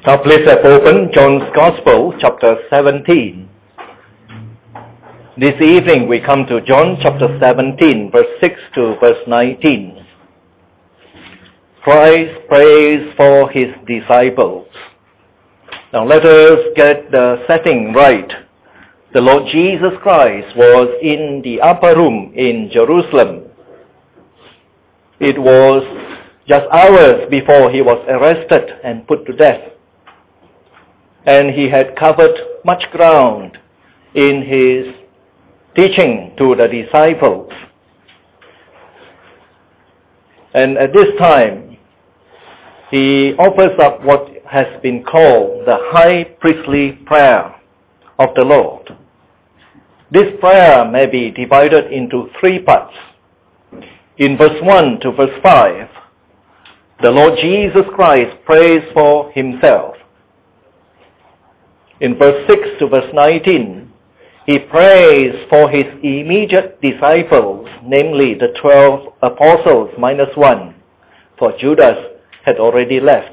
Now please have open John's Gospel, chapter 17. This evening we come to John chapter 17, verse 6 to verse 19. Christ prays for his disciples. Now let us get the setting right. The Lord Jesus Christ was in the upper room in Jerusalem. It was just hours before he was arrested and put to death. And he had covered much ground in his teaching to the disciples. And at this time, he offers up what has been called the high priestly prayer of the Lord. This prayer may be divided into three parts. In verse 1 to verse 5, the Lord Jesus Christ prays for himself. In verse 6 to verse 19, he prays for his immediate disciples, namely the 12 apostles minus one, for Judas had already left.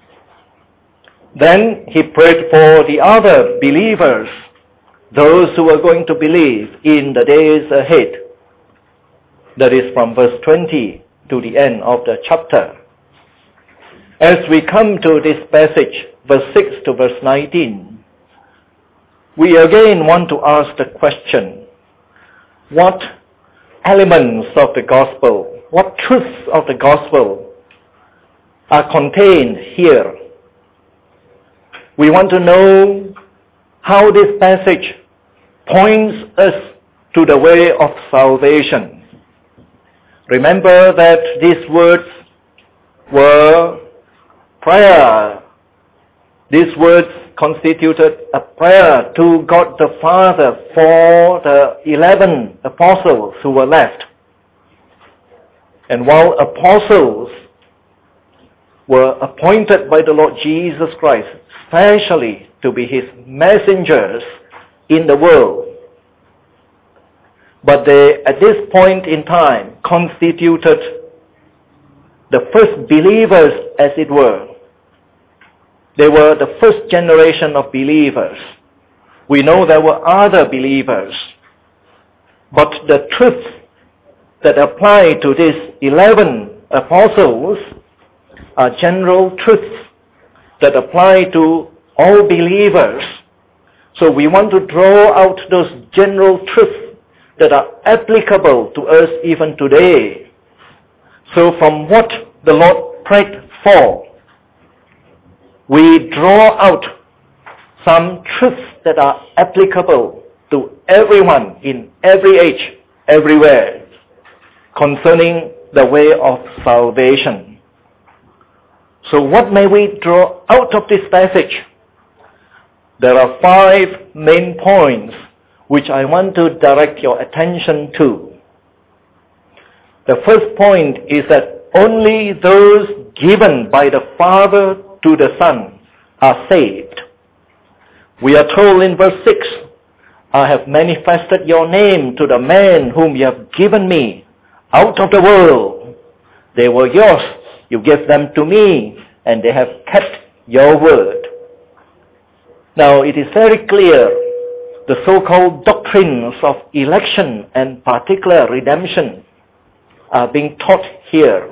Then he prayed for the other believers, those who were going to believe in the days ahead. That is from verse 20 to the end of the chapter. As we come to this passage, verse 6 to verse 19, we again want to ask the question, what elements of the gospel, what truths of the gospel are contained here? We want to know how this passage points us to the way of salvation. Remember that these words were prayer. These words constituted a prayer to God the Father for the 11 apostles who were left. And while apostles were appointed by the Lord Jesus Christ, especially to be his messengers in the world, but they, at this point in time, constituted the first believers, as it were. They were the first generation of believers. We know there were other believers, but the truths that apply to these 11 apostles are general truths that apply to all believers. So we want to draw out those general truths that are applicable to us even today. So from what the Lord prayed for, we draw out some truths that are applicable to everyone in every age, everywhere, concerning the way of salvation. So what may we draw out of this passage? There are 5 main points which I want to direct your attention to. The first point is that only those given by the Father to the Son are saved. We are told in verse 6, I have manifested your name to the men whom you have given me out of the world. They were yours. You gave them to me, and they have kept your word. Now it is very clear the so-called doctrines of election and particular redemption are being taught here.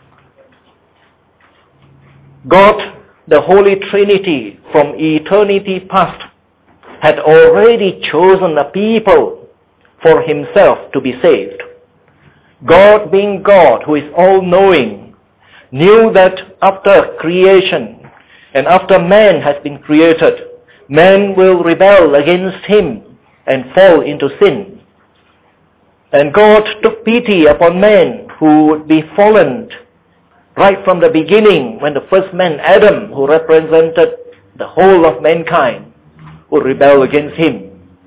God, the Holy Trinity, from eternity past, had already chosen a people for himself to be saved. God, being God, who is all-knowing, knew that after creation and after man has been created, man will rebel against him and fall into sin. And God took pity upon man who would be fallen right from the beginning, when the first man, Adam, who represented the whole of mankind, would rebel against him.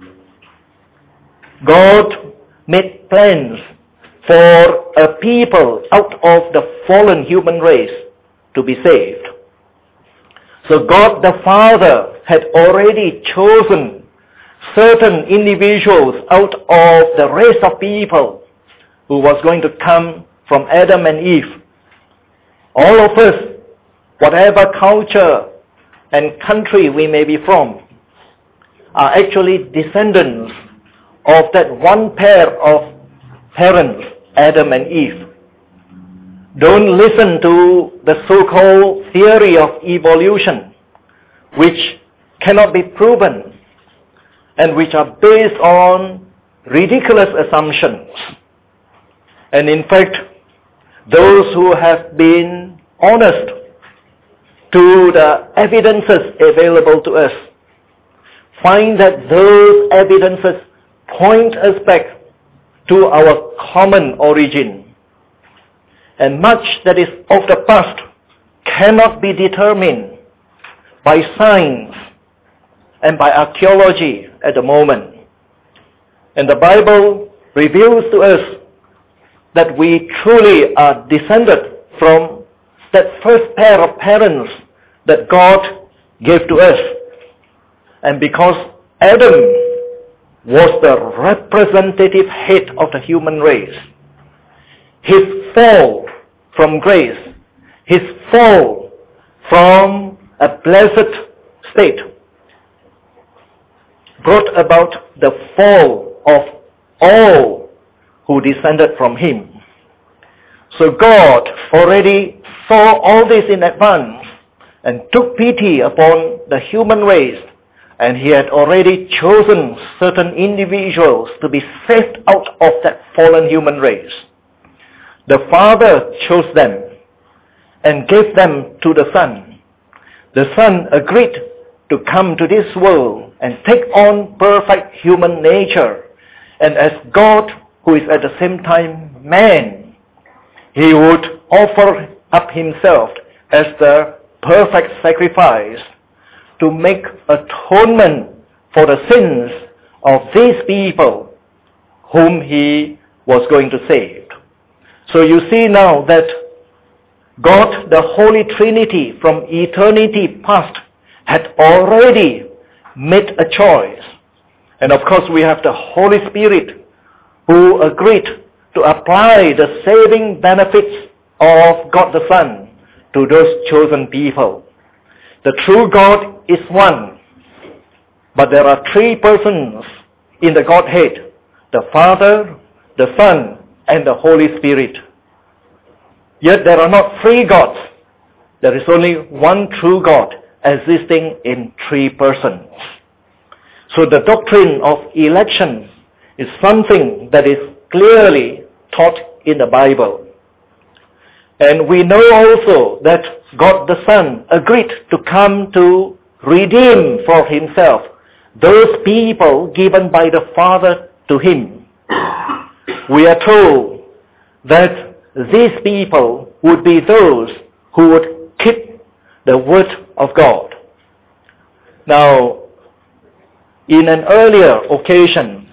God made plans for a people out of the fallen human race to be saved. So God the Father had already chosen certain individuals out of the race of people who was going to come from Adam and Eve. All of us, whatever culture, and country we may be from are actually descendants of that one pair of parents, Adam and Eve. Don't listen to the so-called theory of evolution, which cannot be proven and which are based on ridiculous assumptions. And in fact, those who have been honest to the evidences available to us find that those evidences point us back to our common origin. And much that is of the past cannot be determined by science and by archaeology at the moment. And the Bible reveals to us that we truly are descended from that first pair of parents that God gave to us. And because Adam was the representative head of the human race, his fall from grace, his fall from a blessed state, brought about the fall of all who descended from him. So God already saw all this in advance and took pity upon the human race, and he had already chosen certain individuals to be saved out of that fallen human race. The Father chose them and gave them to the Son. The Son agreed to come to this world and take on perfect human nature. And as God, who is at the same time man, he would offer up himself as the perfect sacrifice to make atonement for the sins of these people whom he was going to save. So you see now that God, the Holy Trinity from eternity past, had already made a choice. And of course we have the Holy Spirit who agreed to apply the saving benefits of God the Son to those chosen people. The true God is one, but there are three persons in the Godhead: the Father, the Son, and the Holy Spirit. Yet there are not three gods. There is only one true God existing in three persons. So the doctrine of election is something that is clearly taught in the Bible. And we know also that God the Son agreed to come to redeem for himself those people given by the Father to him. We are told that these people would be those who would keep the word of God. Now, on an earlier occasion,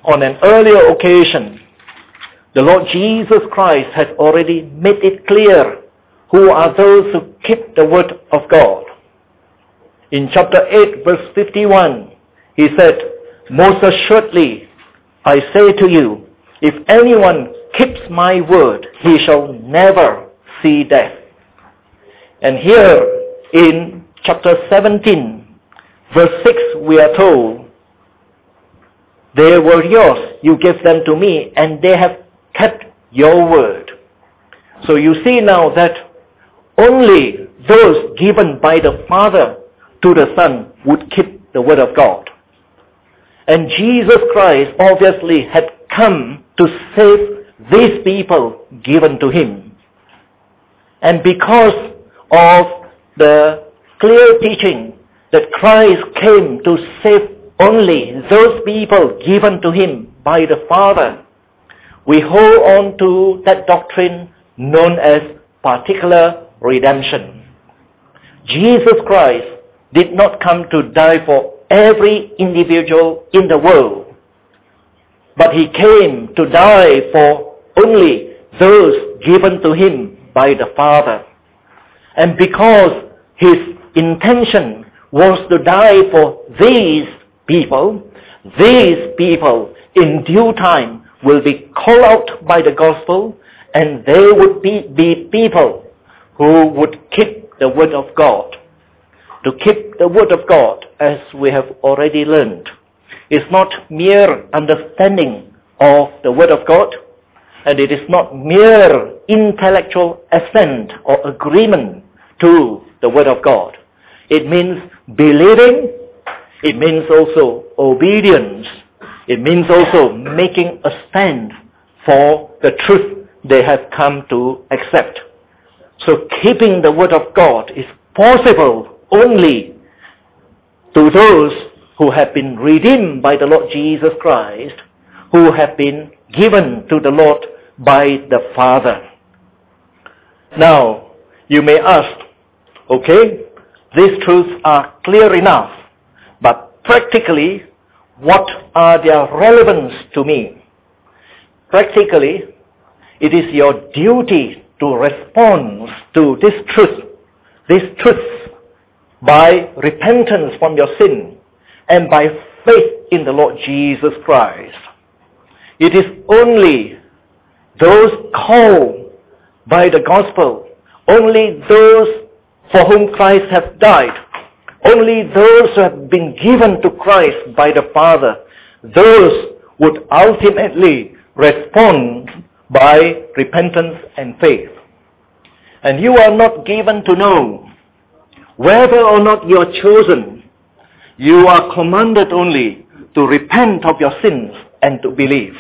the Lord Jesus Christ has already made it clear who are those who keep the word of God. In chapter 8, verse 51, he said, "Most assuredly, I say to you, if anyone keeps my word, he shall never see death." And here in chapter 17, verse 6, we are told, "They were yours, you gave them to me, and they have kept your word." So you see now that only those given by the Father to the Son would keep the word of God. And Jesus Christ obviously had come to save these people given to him. And because of the clear teaching that Christ came to save only those people given to him by the Father, we hold on to that doctrine known as particular redemption. Jesus Christ did not come to die for every individual in the world, but he came to die for only those given to him by the Father. And because his intention was to die for these people in due time will be called out by the gospel, and they would be people who would keep the word of God. to keep the Word of God, as we have already learned, is not mere understanding of the Word of God, and it is not mere intellectual assent or agreement to the Word of God. It means believing. It means also obedience. It means also making a stand for the truth they have come to accept. So keeping the Word of God is possible only to those who have been redeemed by the Lord Jesus Christ, who have been given to the Lord by the Father. Now, you may ask, okay, these truths are clear enough, but practically, what are their relevance to me? Practically, it is your duty to respond to this truth by repentance from your sin and by faith in the Lord Jesus Christ. It is only those called by the gospel, only those for whom Christ has died, only those who have been given to Christ by the Father, those would ultimately respond by repentance and faith. And you are not given to know whether or not you are chosen. You are commanded only to repent of your sins and to believe.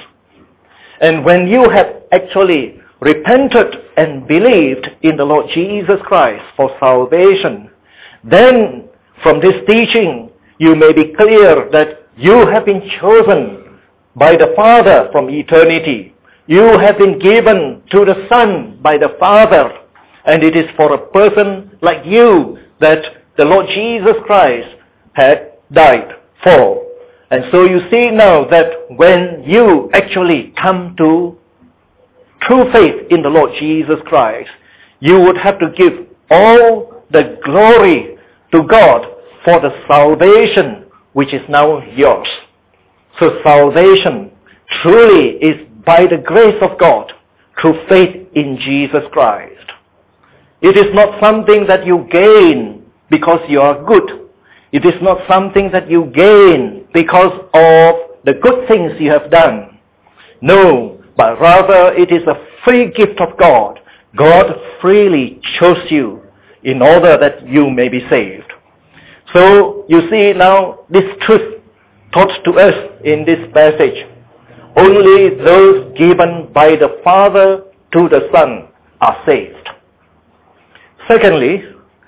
And when you have actually repented and believed in the Lord Jesus Christ for salvation, then from this teaching you may be clear that you have been chosen by the Father from eternity. You have been given to the Son by the Father, and it is for a person like you that the Lord Jesus Christ had died for. And so you see now that when you actually come to true faith in the Lord Jesus Christ, you would have to give all the glory to God for the salvation which is now yours. So salvation truly is by the grace of God through faith in Jesus Christ. It is not something that you gain because you are good. It is not something that you gain because of the good things you have done. No, but rather it is a free gift of God. God freely chose you in order that you may be saved. So you see now this truth taught to us in this passage. Only those given by the Father to the Son are saved. Secondly,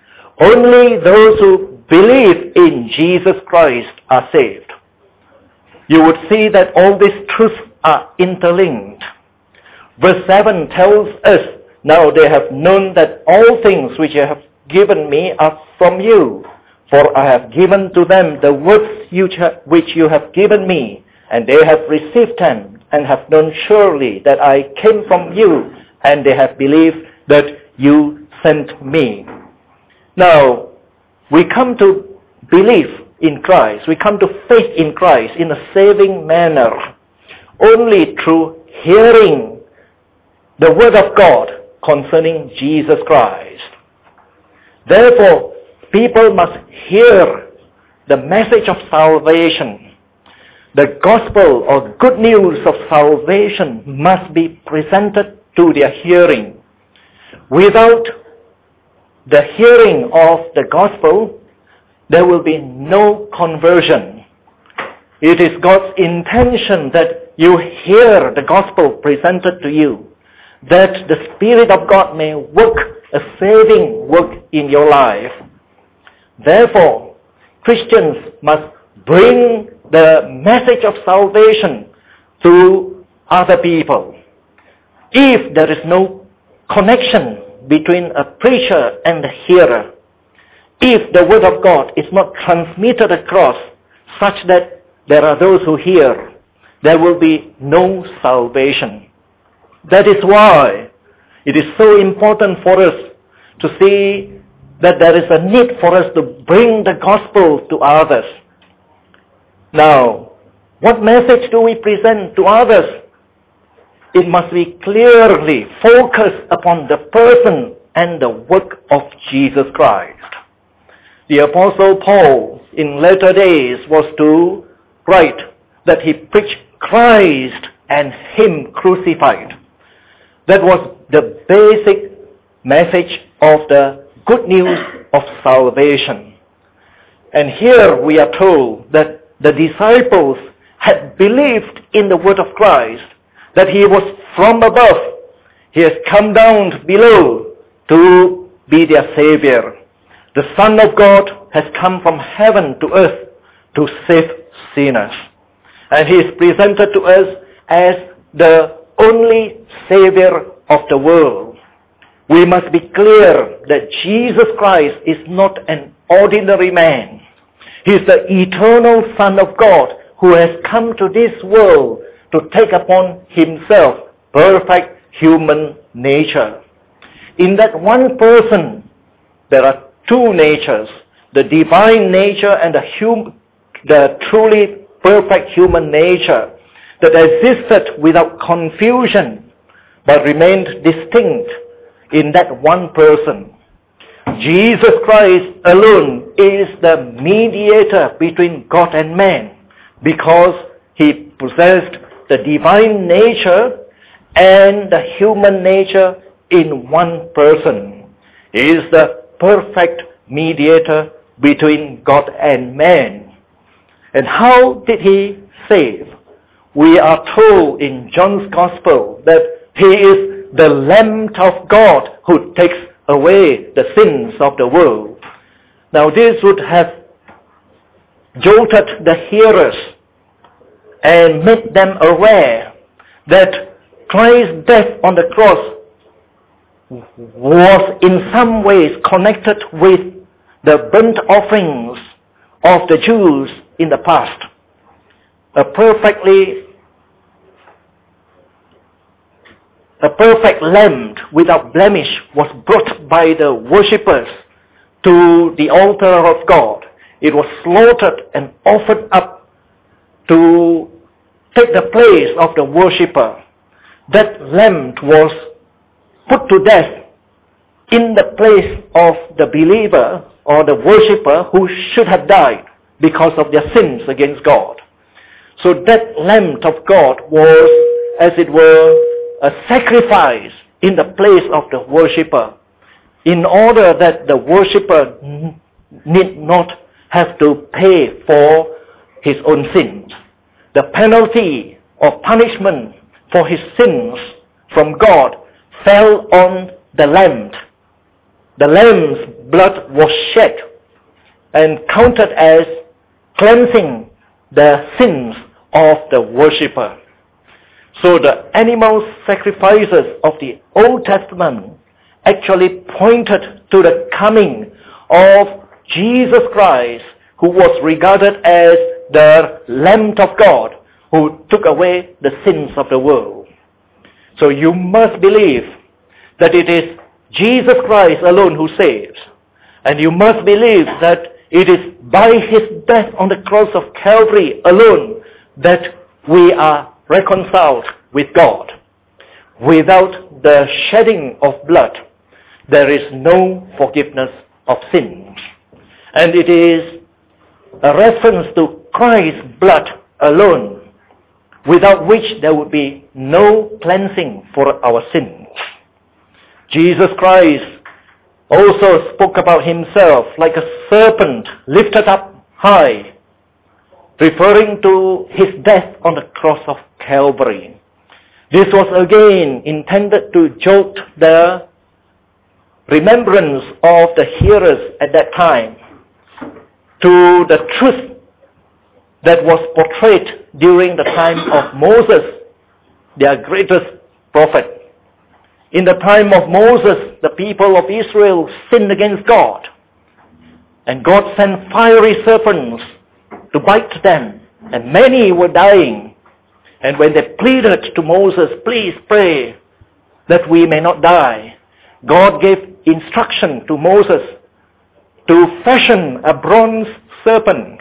only those who believe in Jesus Christ are saved. You would see that all these truths are interlinked. Verse 7 tells us, now they have known that all things which you have given me are from you. For I have given to them the words which you have given me, and they have received them, and have known surely that I came from you, and they have believed that you sent me. Now, we come to believe in Christ, we come to faith in Christ in a saving manner, only through hearing the Word of God concerning Jesus Christ. Therefore, people must hear the message of salvation. The gospel or good news of salvation must be presented to their hearing. Without the hearing of the gospel, there will be no conversion. It is God's intention that you hear the gospel presented to you, that the Spirit of God may work a saving work in your life. Therefore, Christians must bring the message of salvation to other people. If there is no connection between a preacher and the hearer, if the Word of God is not transmitted across such that there are those who hear, there will be no salvation. That is why it is so important for us to see that there is a need for us to bring the gospel to others. Now, what message do we present to others? It must be clearly focused upon the person and the work of Jesus Christ. The Apostle Paul in later days was to write that he preached Christ and Him crucified. That was the basic message of the good news of salvation. And here we are told that the disciples had believed in the word of Christ, that He was from above. He has come down below to be their Savior. The Son of God has come from heaven to earth to save sinners. And He is presented to us as the only Savior of the world. We must be clear that Jesus Christ is not an ordinary man. He is the eternal Son of God who has come to this world to take upon Himself perfect human nature. In that one person, there are two natures, the divine nature and the truly perfect human nature that existed without confusion but remained distinct in that one person. Jesus Christ alone is the mediator between God and man because He possessed the divine nature and the human nature in one person. He is the perfect mediator between God and man. And how did He save? We are told in John's Gospel that He is the Lamb of God who takes away the sins of the world. Now this would have jolted the hearers and made them aware that Christ's death on the cross was in some ways connected with the burnt offerings of the Jews in the past. A perfect lamb without blemish was brought by the worshippers to the altar of God. It was slaughtered and offered up to take the place of the worshipper. That lamb was put to death in the place of the believer or the worshipper who should have died because of their sins against God. So that Lamb of God was, as it were, a sacrifice in the place of the worshipper, in order that the worshipper need not have to pay for his own sins. The penalty or punishment for his sins from God fell on the lamb. The lamb's blood was shed and counted as cleansing the sins of the worshipper. So the animal sacrifices of the Old Testament actually pointed to the coming of Jesus Christ, who was regarded as the Lamb of God who took away the sins of the world. So you must believe that it is Jesus Christ alone who saves. And you must believe that it is by His death on the cross of Calvary alone that we are reconciled with God. Without the shedding of blood, there is no forgiveness of sins. And it is a reference to Christ's blood alone, without which there would be no cleansing for our sins. Jesus Christ also spoke about Himself like a serpent lifted up high, referring to His death on the cross of Calvary. This was again intended to jolt the remembrance of the hearers at that time to the truth that was portrayed during the time of Moses, their greatest prophet. In the time of Moses, the people of Israel sinned against God, and God sent fiery serpents to bite them, and many were dying. And when they pleaded to Moses, please pray that we may not die, God gave instruction to Moses to fashion a bronze serpent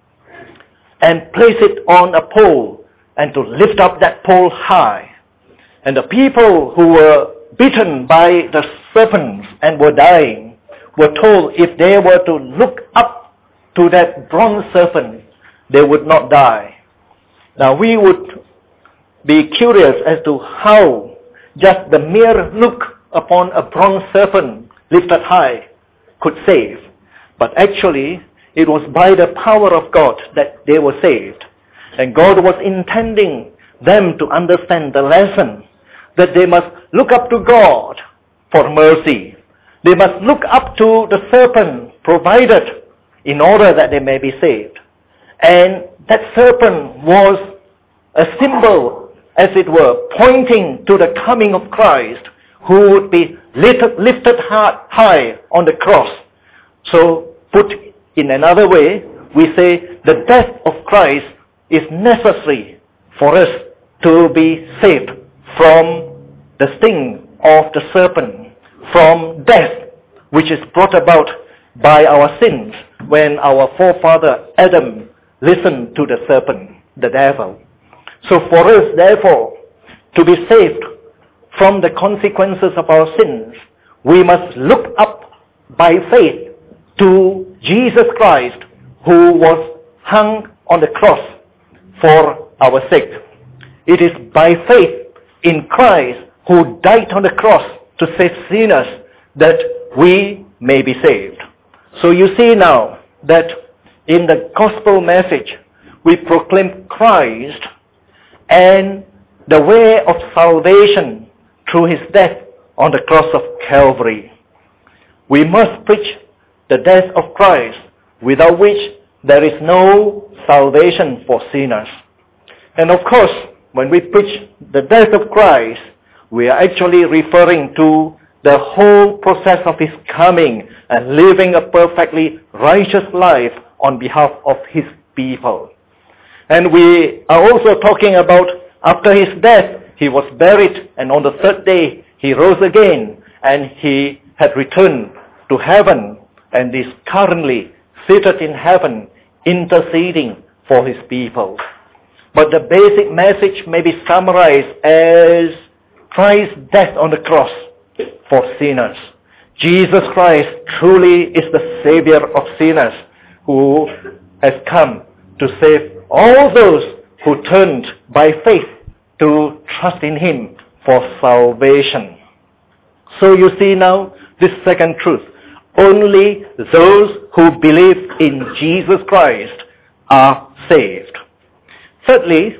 and place it on a pole and to lift up that pole high. And the people who were bitten by the serpents and were dying were told if they were to look up to that bronze serpent, they would not die. Now we would be curious as to how just the mere look upon a bronze serpent lifted high could save. But actually, it was by the power of God that they were saved. And God was intending them to understand the lesson that they must look up to God for mercy. They must look up to the serpent provided in order that they may be saved. And that serpent was a symbol, as it were, pointing to the coming of Christ, who would be lifted high on the cross. So, put in another way, we say the death of Christ is necessary for us to be saved from the sting of the serpent, from death, which is brought about by our sins when our forefather Adam listened to the serpent, the devil. So for us, therefore, to be saved from the consequences of our sins, we must look up by faith to Jesus Christ, who was hung on the cross for our sake. It is by faith in Christ, who died on the cross to save sinners, that we may be saved. So you see now that in the gospel message, we proclaim Christ and the way of salvation through his death on the cross of Calvary. We must preach the death of Christ, without which there is no salvation for sinners. And of course, when we preach the death of Christ, we are actually referring to the whole process of his coming and living a perfectly righteous life on behalf of his people. And we are also talking about after his death, he was buried, and on the third day he rose again, and he had returned to heaven and is currently seated in heaven interceding for his people. But the basic message may be summarized as Christ's death on the cross for sinners. Jesus Christ truly is the Savior of sinners, who has come to save all those who turned by faith to trust in him for salvation. So you see now this second truth. Only those who believe in Jesus Christ are saved. Thirdly,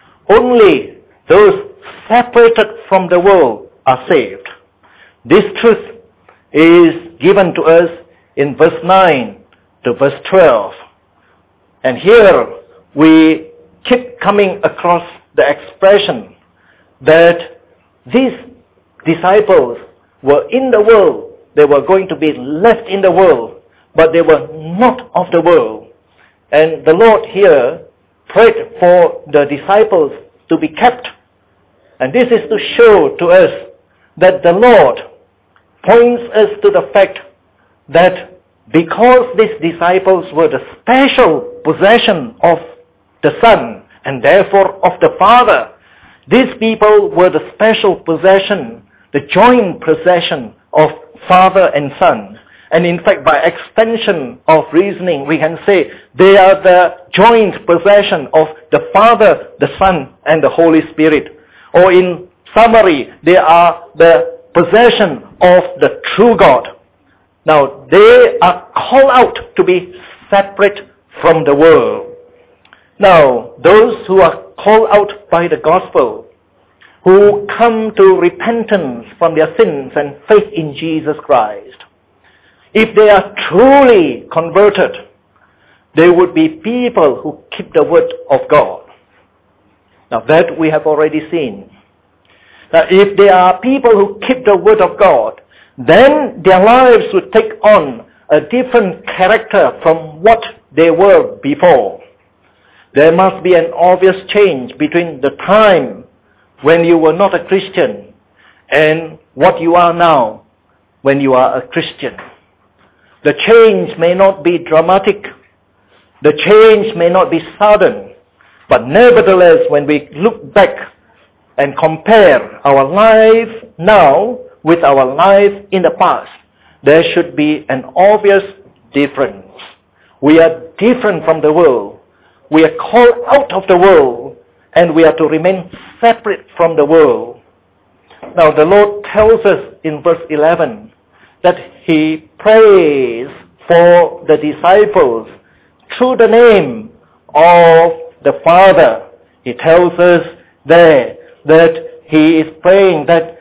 only those separated from the world are saved. This truth is given to us in verse 9 to verse 12. And here we keep coming across the expression that these disciples were in the world. They were going to be left in the world, but they were not of the world. And the Lord here prayed for the disciples to be kept. And this is to show to us that the Lord points us to the fact that because these disciples were the special possession of the Son and therefore of the Father, these people were the special possession, the joint possession of Father and Son. And in fact, by extension of reasoning, we can say they are the joint possession of the Father, the Son, and the Holy Spirit. Or in summary, they are the possession of the true God. Now, they are called out to be separate from the world. Now, those who are called out by the gospel, who come to repentance from their sins and faith in Jesus Christ, if they are truly converted, they would be people who keep the word of God. Now that we have already seen. Now if they are people who keep the word of God, then their lives would take on a different character from what they were before. There must be an obvious change between the time when you were not a Christian and what you are now when you are a Christian. The change may not be dramatic. The change may not be sudden. But nevertheless, when we look back and compare our life now with our life in the past, there should be an obvious difference. We are different from the world. We are called out of the world, and we are to remain separate from the world. Now the Lord tells us in verse 11 that He prays for the disciples through the name of the Father. He tells us there that He is praying that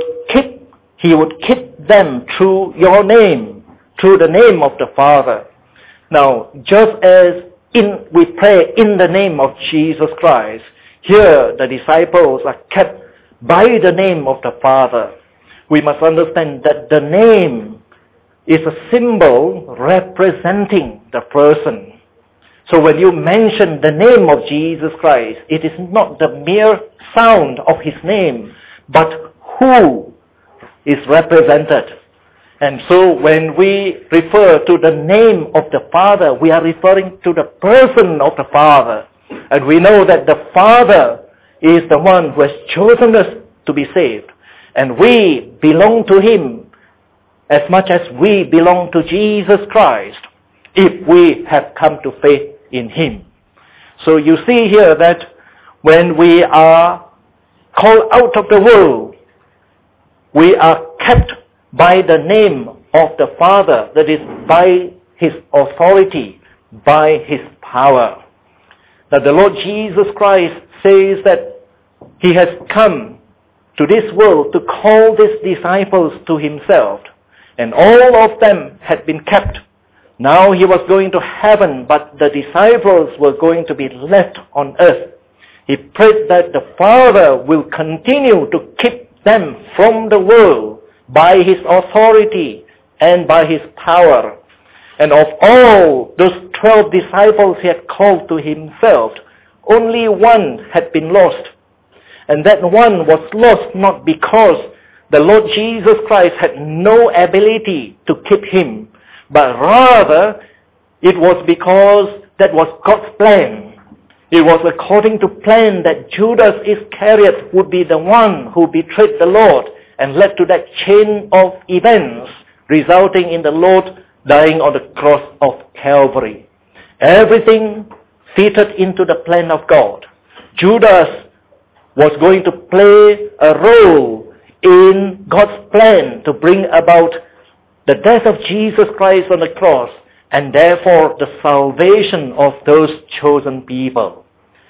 He would keep them through your name, through the name of the Father. Now, just as we pray in the name of Jesus Christ, here the disciples are kept by the name of the Father. We must understand that the name is a symbol representing the person. So when you mention the name of Jesus Christ, it is not the mere sound of His name, but who is represented. And so when we refer to the name of the Father, we are referring to the person of the Father. And we know that the Father is the one who has chosen us to be saved. And we belong to Him as much as we belong to Jesus Christ if we have come to faith in Him. So you see here that when we are called out of the world, we are kept by the name of the Father, that is, by His authority, by His power. Now the Lord Jesus Christ says that He has come to this world to call His disciples to Himself, and all of them had been kept. Now He was going to heaven, but the disciples were going to be left on earth. He prayed that the Father will continue to keep them from the world by His authority and by His power. And of all those 12 disciples He had called to Himself, only one had been lost. And that one was lost not because the Lord Jesus Christ had no ability to keep him, but rather it was because that was God's plan. It was according to plan that Judas Iscariot would be the one who betrayed the Lord and led to that chain of events resulting in the Lord dying on the cross of Calvary. Everything fitted into the plan of God. Judas was going to play a role in God's plan to bring about the death of Jesus Christ on the cross, and therefore the salvation of those chosen people.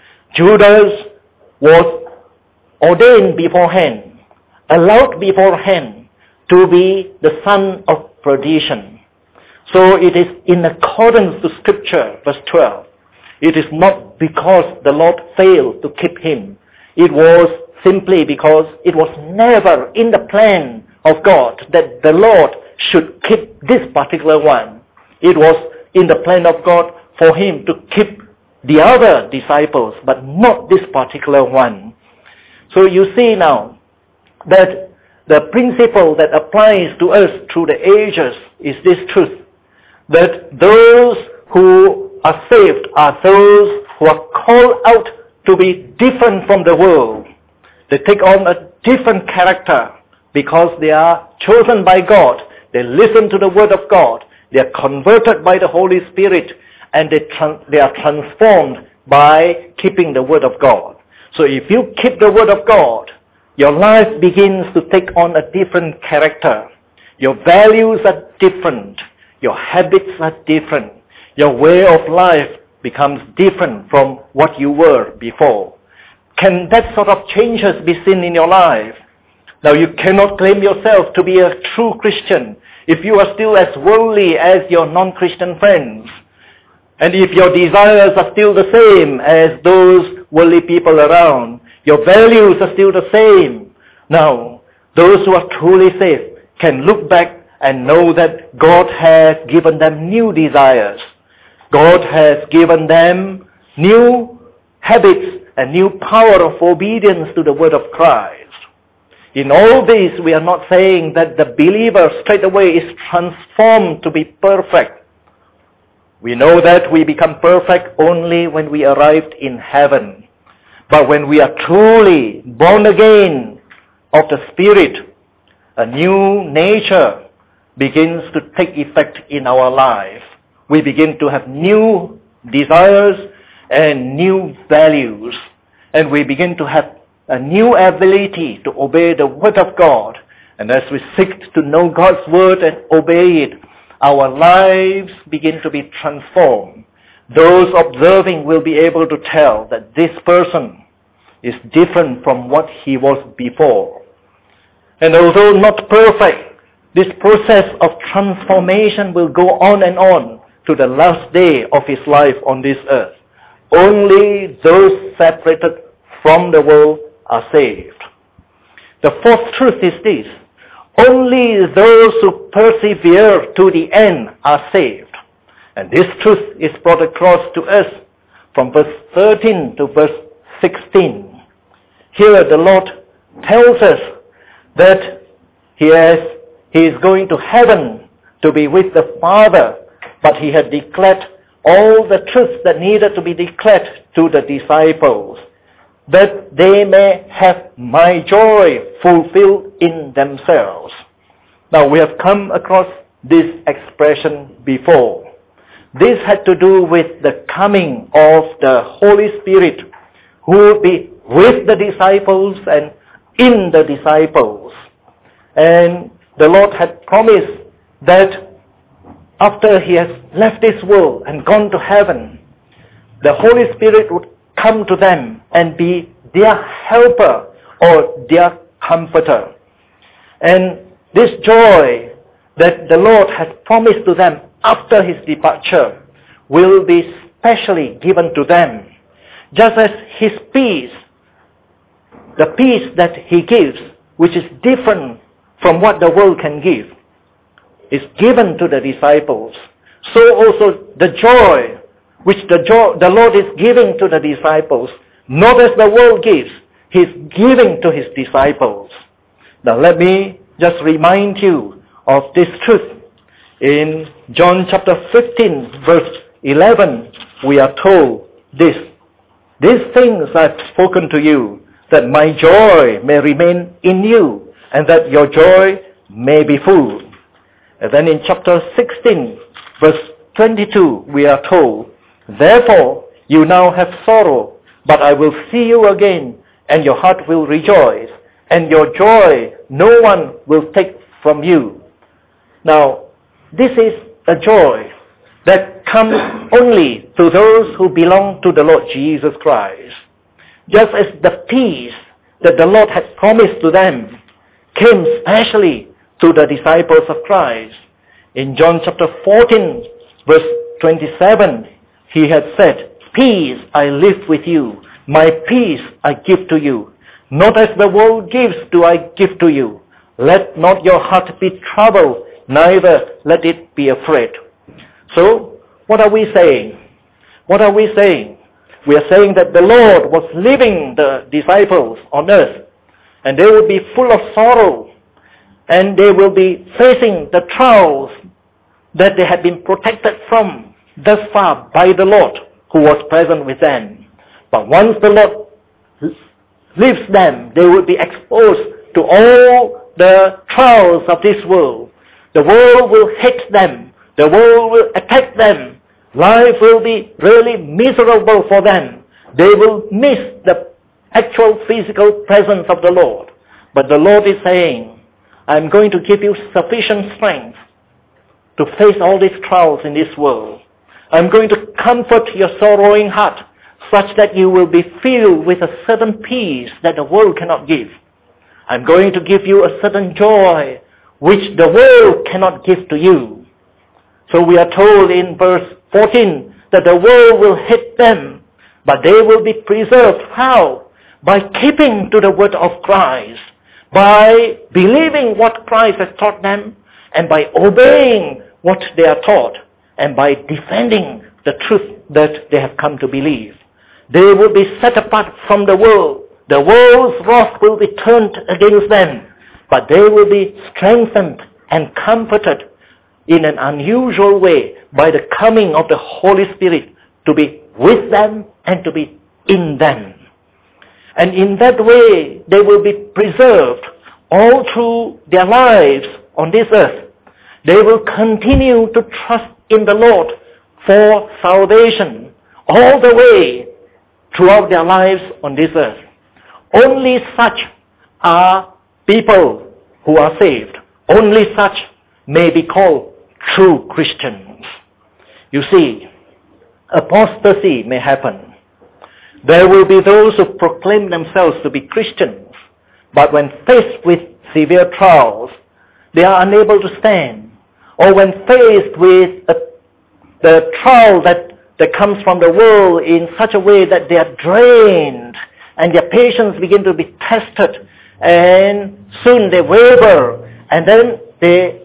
Judas was ordained beforehand, allowed beforehand to be the son of perdition. So it is in accordance to Scripture, verse 12. It is not because the Lord failed to keep him. It was simply because it was never in the plan of God that the Lord should keep this particular one. It was in the plan of God for Him to keep the other disciples, but not this particular one. So you see now that the principle that applies to us through the ages is this truth, that those who are saved are those who are called out to be different from the world. They take on a different character because they are chosen by God. They listen to the Word of God. They are converted by the Holy Spirit, and they are transformed by keeping the Word of God. So if you keep the Word of God, your life begins to take on a different character. Your values are different. Your habits are different. Your way of life becomes different from what you were before. Can that sort of changes be seen in your life? Now you cannot claim yourself to be a true Christian if you are still as worldly as your non-Christian friends. And if your desires are still the same as those worldly people around, your values are still the same. Now, those who are truly saved can look back and know that God has given them new desires. God has given them new habits and new power of obedience to the Word of Christ. In all this, we are not saying that the believer straight away is transformed to be perfect. We know that we become perfect only when we arrived in heaven. But when we are truly born again of the Spirit, a new nature, begins to take effect in our life. We begin to have new desires and new values, and we begin to have a new ability to obey the Word of God. And as we seek to know God's Word and obey it, our lives begin to be transformed. Those observing will be able to tell that this person is different from what he was before. And although not perfect, this process of transformation will go on and on to the last day of his life on this earth. Only those separated from the world are saved. The fourth truth is this: only those who persevere to the end are saved. And this truth is brought across to us from verse 13 to verse 16. Here the Lord tells us that he is going to heaven to be with the Father, but he had declared all the truths that needed to be declared to the disciples, that they may have my joy fulfilled in themselves. Now we have come across this expression before. This had to do with the coming of the Holy Spirit, who will be with the disciples and in the disciples. And the Lord had promised that after he has left this world and gone to heaven, the Holy Spirit would come to them and be their helper or their comforter. And this joy that the Lord has promised to them after his departure will be specially given to them. Just as his peace, the peace that he gives, which is different from what the world can give, is given to the disciples, so also the joy which the Lord is giving to the disciples, not as the world gives, he's giving to his disciples. Now let me just remind you of this truth. In John chapter 15, verse 11, we are told this: these things I've spoken to you, that my joy may remain in you, and that your joy may be full. And then in chapter 16, verse 22, we are told, therefore you now have sorrow, but I will see you again, and your heart will rejoice, and your joy no one will take from you. Now, this is a joy that comes only to those who belong to the Lord Jesus Christ. Just as the peace that the Lord had promised to them came specially to the disciples of Christ. In John chapter 14, verse 27, he had said, peace I leave with you, my peace I give to you. Not as the world gives do I give to you. Let not your heart be troubled, neither let it be afraid. So, what are we saying? What are we saying? We are saying that the Lord was leaving the disciples on earth, and they will be full of sorrow, and they will be facing the trials that they had been protected from thus far by the Lord, who was present with them. But once the Lord leaves them, they will be exposed to all the trials of this world. The world will hate them. The world will attack them. Life will be really miserable for them. They will miss the actual physical presence of the Lord. But the Lord is saying, I'm going to give you sufficient strength to face all these trials in this world. I'm going to comfort your sorrowing heart such that you will be filled with a certain peace that the world cannot give. I'm going to give you a certain joy which the world cannot give to you. So we are told in verse 14 that the world will hate them, but they will be preserved. How? By keeping to the word of Christ, by believing what Christ has taught them, and by obeying what they are taught, and by defending the truth that they have come to believe. They will be set apart from the world. The world's wrath will be turned against them, but they will be strengthened and comforted in an unusual way by the coming of the Holy Spirit to be with them and to be in them. And in that way, they will be preserved all through their lives on this earth. They will continue to trust in the Lord for salvation all the way throughout their lives on this earth. Only such are people who are saved. Only such may be called true Christians. You see, apostasy may happen. There will be those who proclaim themselves to be Christians, but when faced with severe trials, they are unable to stand. Or when faced with the trial that comes from the world in such a way that they are drained and their patience begin to be tested, and soon they waver, and then they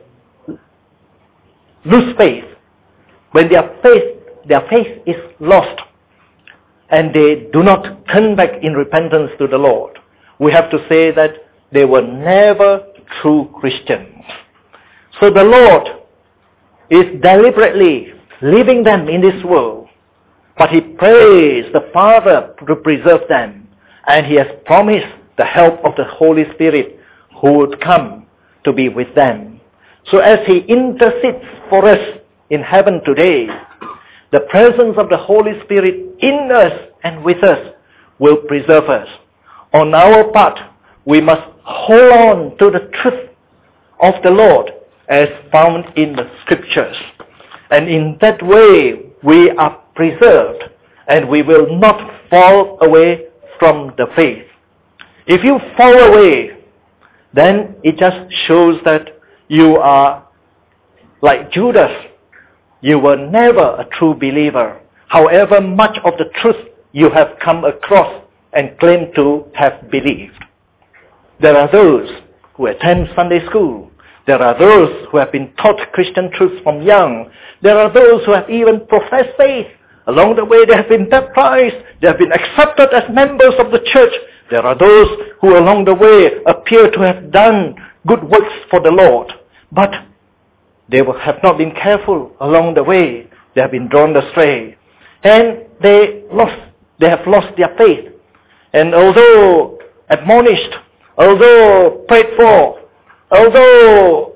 lose faith. When their faith is lost, and they do not turn back in repentance to the Lord, we have to say that they were never true Christians. So the Lord is deliberately leaving them in this world, but He prays the Father to preserve them, and He has promised the help of the Holy Spirit who would come to be with them. So as He intercedes for us in heaven today, the presence of the Holy Spirit in us and with us will preserve us. On our part, we must hold on to the truth of the Lord as found in the Scriptures. And in that way, we are preserved and we will not fall away from the faith. If you fall away, then it just shows that you are like Judas. You were never a true believer, however much of the truth you have come across and claim to have believed. There are those who attend Sunday school. There are those who have been taught Christian truths from young. There are those who have even professed faith. Along the way they have been baptized. They have been accepted as members of the church. There are those who along the way appear to have done good works for the Lord. But they have not been careful along the way. They have been drawn astray. And they have lost their faith. And although admonished, although prayed for, although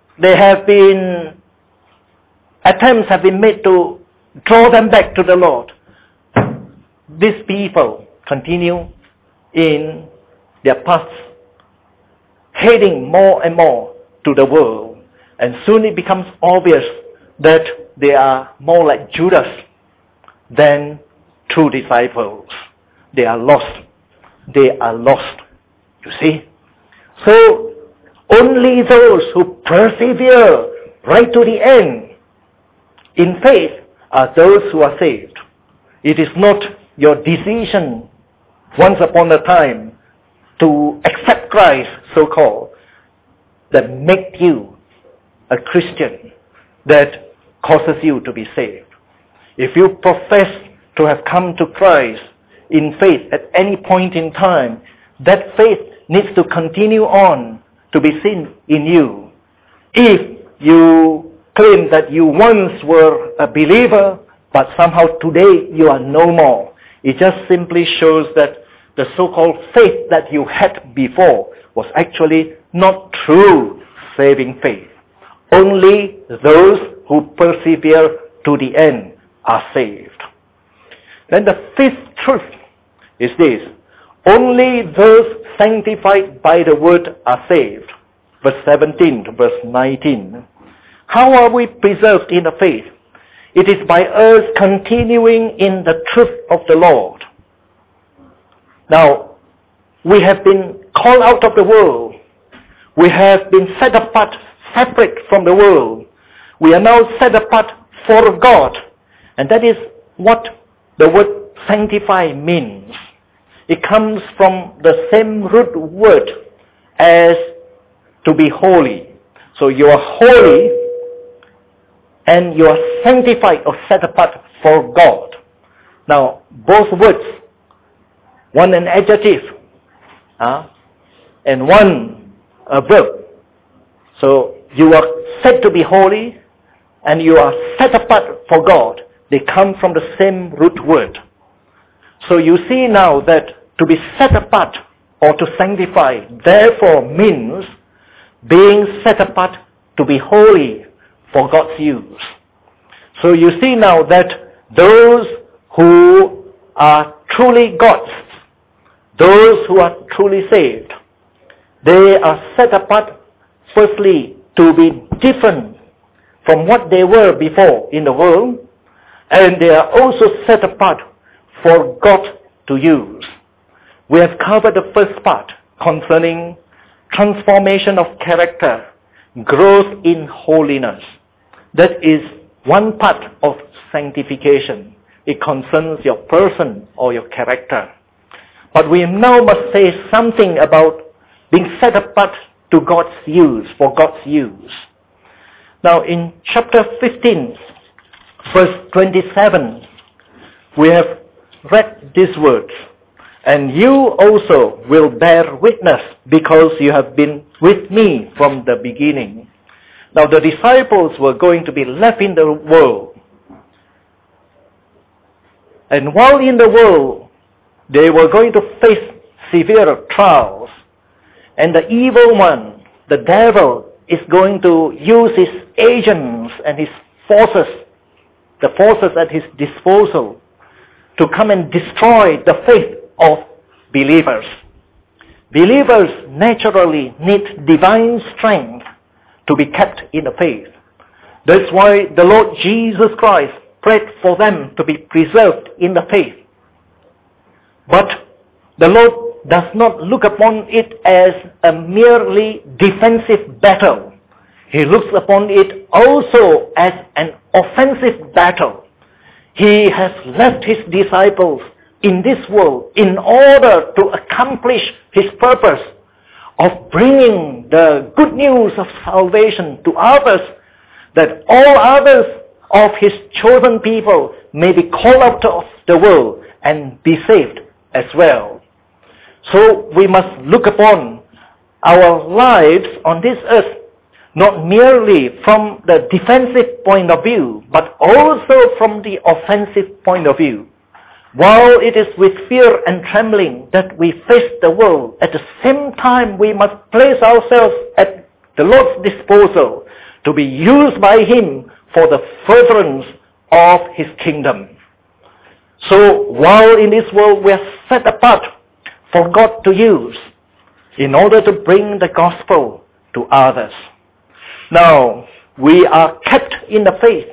attempts have been made to draw them back to the Lord, these people continue in their paths, heading more and more to the world. And soon it becomes obvious that they are more like Judas than true disciples. They are lost. They are lost. You see? So, only those who persevere right to the end in faith are those who are saved. It is not your decision once upon a time to accept Christ, so-called, that make you a Christian, that causes you to be saved. If you profess to have come to Christ in faith at any point in time, that faith needs to continue on to be seen in you. If you claim that you once were a believer, but somehow today you are no more, it just simply shows that the so-called faith that you had before was actually not true saving faith. Only those who persevere to the end are saved. Then the fifth truth is this: only those sanctified by the word are saved. Verse 17 to verse 19. How are we preserved in the faith? It is by us continuing in the truth of the Lord. Now, we have been called out of the world. We have been set apart, separate from the world. We are now set apart for God. And that is what the word sanctify means. It comes from the same root word as to be holy. So you are holy and you are sanctified or set apart for God. Now, both words, one an adjective and one a verb. So you are said to be holy and you are set apart for God. They come from the same root word. So you see now that to be set apart or to sanctify therefore means being set apart to be holy for God's use. So you see now that those who are truly God's, those who are truly saved, they are set apart firstly to be different from what they were before in the world, and they are also set apart for God to use. We have covered the first part concerning transformation of character, growth in holiness. That is one part of sanctification. It concerns your person or your character. But we now must say something about being set apart to God's use, for God's use. Now in chapter 15, verse 27, we have read these words. And you also will bear witness because you have been with me from the beginning. Now the disciples were going to be left in the world. And while in the world, they were going to face severe trials. And the evil one, the devil, is going to use his agents and his forces, the forces at his disposal, to come and destroy the faith of believers. Believers naturally need divine strength to be kept in the faith. That's why the Lord Jesus Christ prayed for them to be preserved in the faith. But the Lord does not look upon it as a merely defensive battle. He looks upon it also as an offensive battle. He has left his disciples in this world in order to accomplish his purpose of bringing the good news of salvation to others, that all others of his chosen people may be called out of the world and be saved as well. So we must look upon our lives on this earth not merely from the defensive point of view, but also from the offensive point of view. While it is with fear and trembling that we face the world, at the same time we must place ourselves at the Lord's disposal to be used by him for the furtherance of his kingdom. So while in this world we are set apart for God to use in order to bring the gospel to others. Now, we are kept in the faith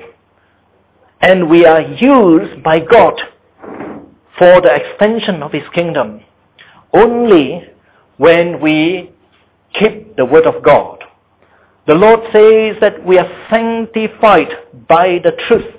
and we are used by God for the extension of his kingdom only when we keep the word of God. The Lord says that we are sanctified by the truth.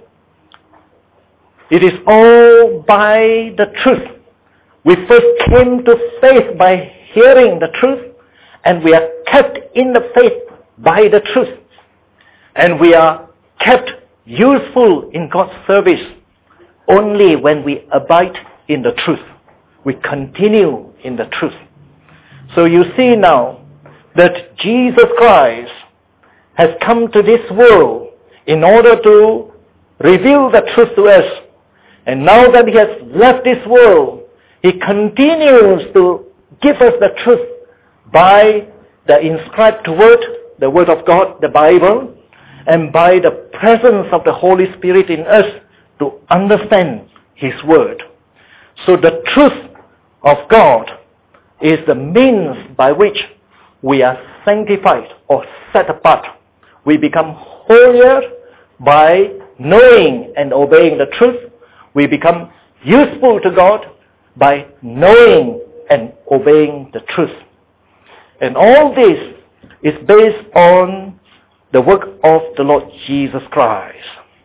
It is all by the truth. We first came to faith by hearing the truth, and we are kept in the faith by the truth. And we are kept useful in God's service only when we abide in the truth. We continue in the truth. So you see now that Jesus Christ has come to this world in order to reveal the truth to us. And now that he has left this world, he continues to give us the truth by the inscribed word, the word of God, the Bible, and by the presence of the Holy Spirit in us to understand his word. So the truth of God is the means by which we are sanctified or set apart. We become holier by knowing and obeying the truth. We become useful to God by knowing and obeying the truth. And all this is based on the work of the Lord Jesus Christ.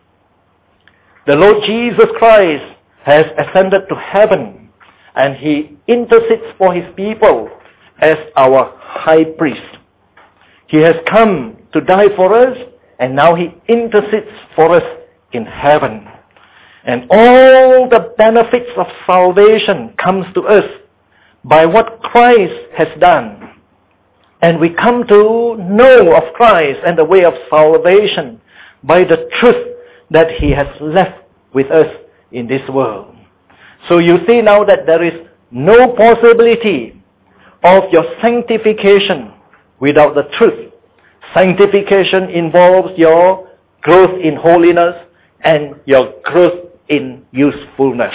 The Lord Jesus Christ has ascended to heaven, and he intercedes for his people as our high priest. He has come to die for us, and now he intercedes for us in heaven. And all the benefits of salvation comes to us by what Christ has done. And we come to know of Christ and the way of salvation by the truth that he has left with us in this world. So you see now that there is no possibility of your sanctification without the truth. Sanctification involves your growth in holiness, and your growth in usefulness.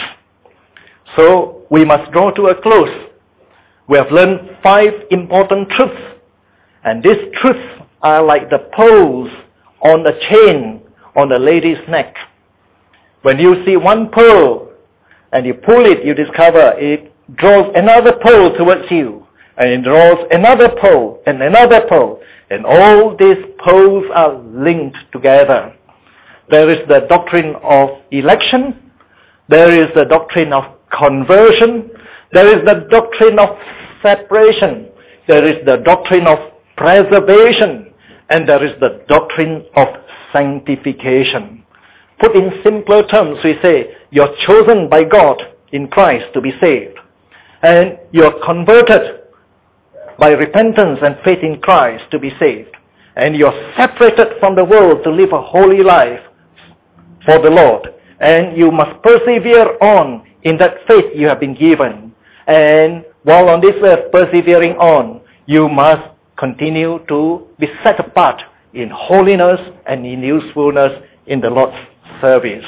So we must draw to a close. We have learned 5 important truths, and these truths are like the pearls on a chain on a lady's neck. When you see one pearl and you pull it, you discover it draws another pearl towards you, and it draws another pearl and another pearl, and all these pearls are linked together. There is the doctrine of election, there is the doctrine of conversion, there is the doctrine of separation, there is the doctrine of preservation, and there is the doctrine of sanctification. Put in simpler terms, we say, you're chosen by God in Christ to be saved, and you're converted by repentance and faith in Christ to be saved, and you're separated from the world to live a holy life for the Lord, and you must persevere on in that faith you have been given, and while on this earth persevering on, you must continue to be set apart in holiness and in usefulness in the Lord's service.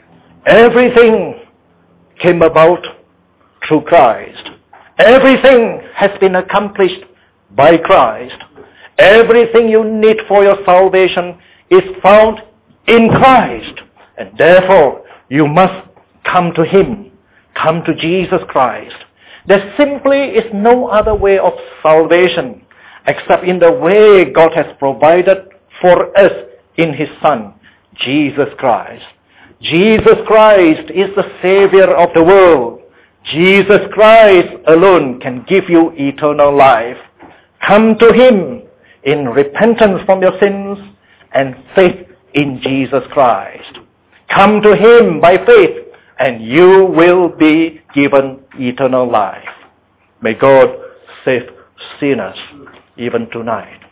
Everything came about through Christ. Everything has been accomplished by Christ. Everything you need for your salvation is found in Christ. And therefore, you must come to Him. Come to Jesus Christ. There simply is no other way of salvation except in the way God has provided for us in His Son, Jesus Christ. Jesus Christ is the Savior of the world. Jesus Christ alone can give you eternal life. Come to Him in repentance from your sins and faith in Jesus Christ. Come to Him by faith and you will be given eternal life. May God save sinners even tonight.